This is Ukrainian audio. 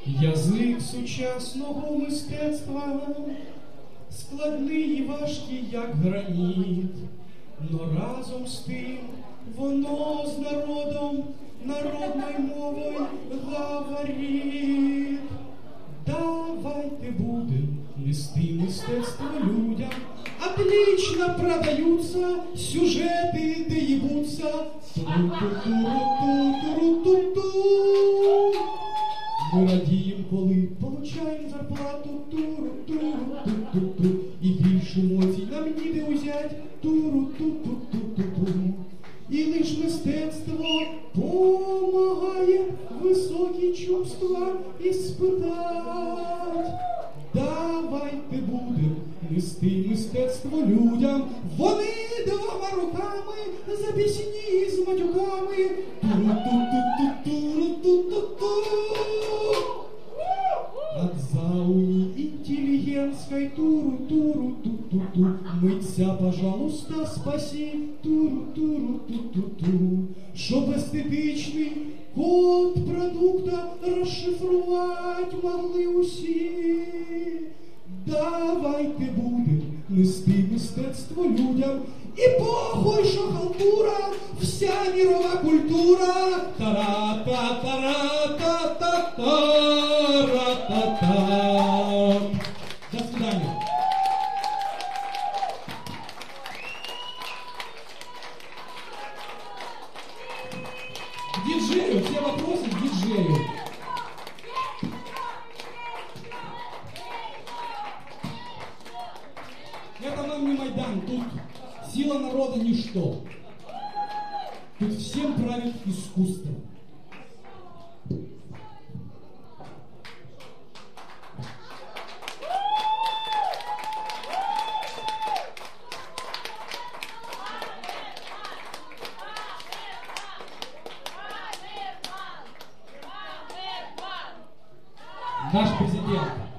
Язик сучасного мистецтва складний і важкий, як граніт, но разом з тим воно з народом, народною мовою говорить. Давайте будем нести мистецтво людям. Отлично продаются сюжеты, да ебутся. Ту-ру-ту-ту-ру-ту-ту-ру-ту-ту. Ми радіємо, коли получаємо зарплату. Ту-ру-ту-ру-ту-ту-ту. І більше емоцій нам ніде узять. Ту-ру-ту-ту-ту-ту-ту. І лиш мистецтво помагає високі чувства іспитать. Давайте будем нести мистецтво людям. Вони двома руками за пісні з матюками. Ту-ру-ту-ту-ту-ту-ру-ту-ту-ту. От зауни интеллигентской туру-туру-ту-ту-ту. Митця, пожалуйста, спаси. Туру-туру-ту-ту-ту. Щоб естетичний код продукта розшифрувати могли усі. Давайте будем нести мистецтво людям. І похуй, що халтура, вся мірова культура. Та-ра-та-та-ра-та-та-ра-та-та. До свидания. К диджею, все вопросы к диджею. Это нам не Майдан, тут сила народа ничто. Тут всем правит искусство. Наш президент